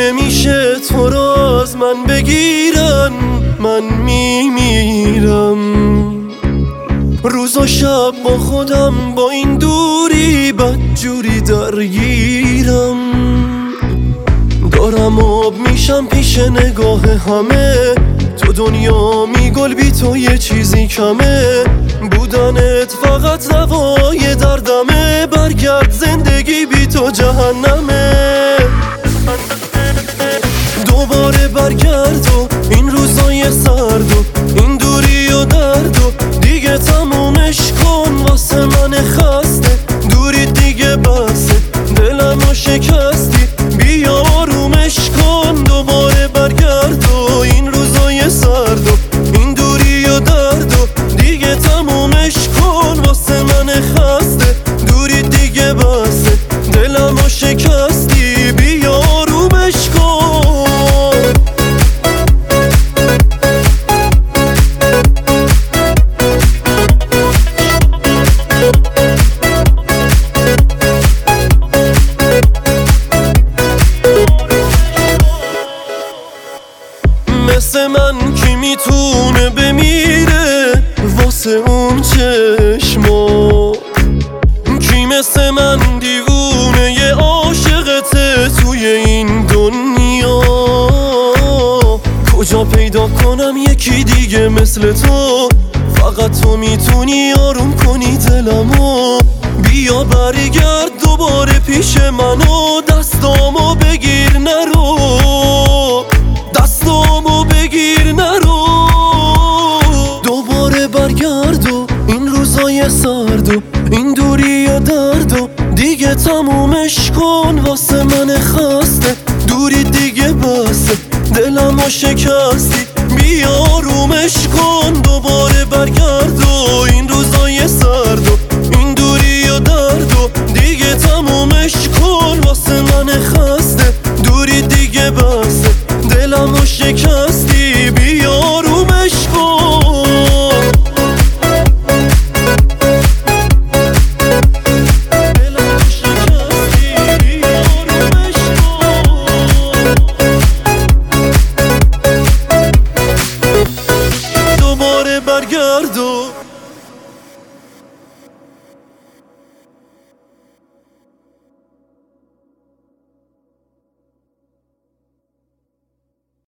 نمیشه تو را از من بگیرن، من میمیرم. روز و شب با خودم با این دوری بدجوری درگیرم. دارم آب میشم پیش نگاه همه، تو دنیا میگل بی تو یه چیزی کمه. بودنت فقط دوای دردمه، برگرد زندگی بی تو جهنمه. دوباره برگرد و این روزای سرد و این دوری و درد و دیگه تمومش کن واسه من خسته. دوری دیگه بسه، دلمو شکستی، بیا آرومش کن. دوباره برگرد و این روزای سرد و این دوری و درد و دیگه تمومش کن واسه من خسته. دوری دیگه بسه، دلمو شکستی، بیا آرومش کن. مثل من کی میتونه بمیره واسه اون چشما؟ کی مثل من دیوونه یه عاشقته توی این دنیا؟ کجا پیدا کنم یکی دیگه مثل تو؟ فقط تو میتونی آروم کنی دلمو. بیا برگرد دوباره پیش منو، دستامو بگیر نرو، دستامو بگیر نرو. دوباره برگرد و این روزای سرد و این دوری و درد و دیگه تمومش کن واسه من خسته. دوری دیگه بسه، دلمو شکستی، بیا آرومش کن. دوباره برگرد و